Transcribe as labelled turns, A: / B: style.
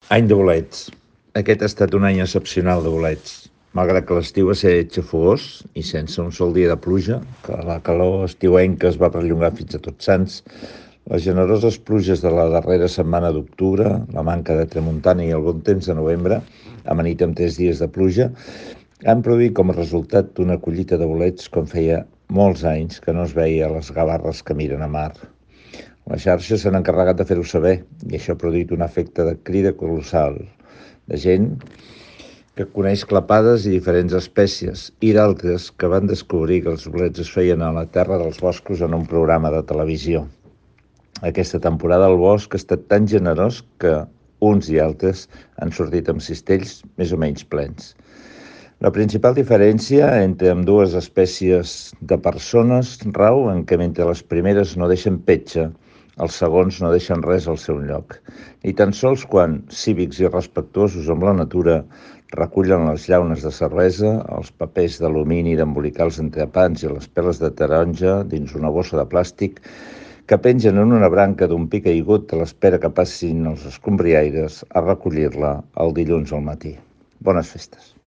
A: Any de bolets. Aquest ha estat un any excepcional de bolets. Malgrat que l'estiu va ser xafogós i sense un sol dia de pluja, que la calor estiuenca es va perllongar fins a Tots Sants, les generoses pluges de la darrera setmana d'octubre, la manca de tramuntana i el bon temps de novembre, amanit amb 3 dies de pluja, han produït com a resultat una collita de bolets com feia molts anys que no es veia a les gavarres que miren a mar. Les xarxes s'han encarregat de fer-ho saber i això ha produït un efecte de crida colossal de gent que coneix clapades i diferents espècies i d'altres que van descobrir que els bolets es feien a la terra dels boscos en un programa de televisió. Aquesta temporada el bosc ha estat tan generós que uns i altres han sortit amb cistells més o menys plens. La principal diferència entre ambdues espècies de persones rau en què mentre les primeres no deixen petja, els segons no deixen res al seu lloc. Ni tan sols quan, cívics i respectuosos amb la natura, recullen les llaunes de cervesa, els papers d'alumini d'embolicar els entrepans i les peles de taronja dins una bossa de plàstic que pengen en una branca d'un pi caigut a l'espera que passin els escombriaires a recollir-la el dilluns al matí. Bones festes.